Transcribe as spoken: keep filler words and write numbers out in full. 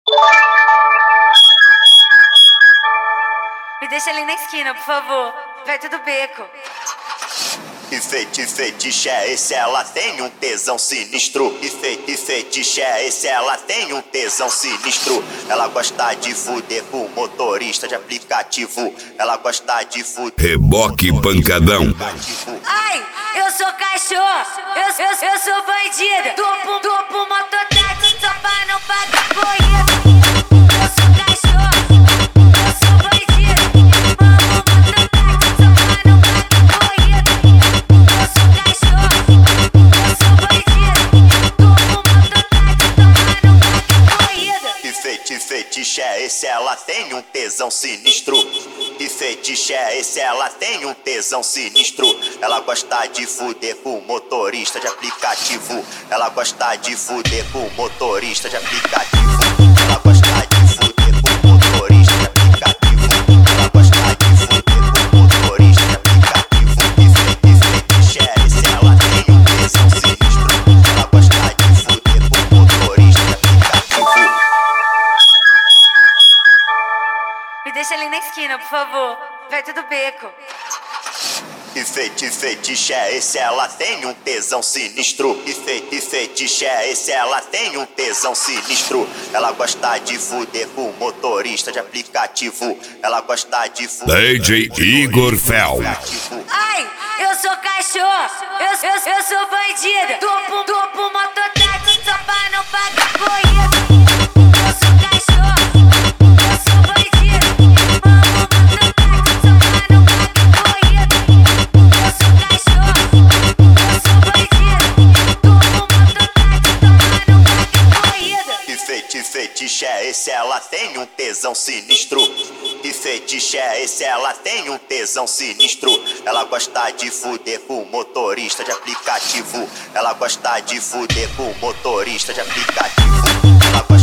Me deixa ali na esquina, por favor, perto do beco. E feiti, fetiche é esse, ela tem um tesão sinistro. E feiti, fetiche é esse, ela tem um tesão sinistro. Ela gosta de fuder com motorista de aplicativo. Ela gosta de fuder. Reboque pancadão. Ai, eu sou cachorro, eu, eu, eu sou bandida. Topo, topo, mototáxi só pra não pagar corrida. Eu sou cachorro, eu sou bandida. Vamos mototáxi só pra não pagar corrida. Eu sou cachorro, eu sou bandida. Topo, mototáxi só pra não pagar corrida. E feiti, fetiche é esse, ela tem um tesão sinistro. E fetiche é esse, ela tem um tesão sinistro. Ela gosta de fuder com motorista de aplicativo. Ela gosta de fuder com motorista de aplicativo. Ela gosta de fuder com motorista de aplicativo. Ela gosta de fuder com motorista de aplicativo. E fetiche é esse, ela tem um tesão sinistro. Ela gosta de fuder com motorista de aplicativo. Me deixa ali na esquina, por favor, perto do beco. E feiti, fetiche é esse, ela tem um tesão sinistro. E feiti, fetiche é esse, ela tem um tesão sinistro. Ela gosta de fuder com motorista de aplicativo. Ela gosta de fuder. D J Igor Fel. Ai, eu sou cachorro, eu, eu, eu sou bandida. Topo, topo, mototáxi só pra não pagar corrida. Eu sou cachorro, eu sou bandida. Vamos mototáxi só pra não pagar corrida. Eu sou cachorro, eu sou bandida. Topo, mototáxi só pra não pagar corrida. E feiti, fetiche é esse, ela tem um tesão sinistro. E fetiche é esse, ela tem um tesão sinistro. Ela gosta de fuder com motorista de aplicativo. Ela gosta de fuder com motorista de aplicativo. Ela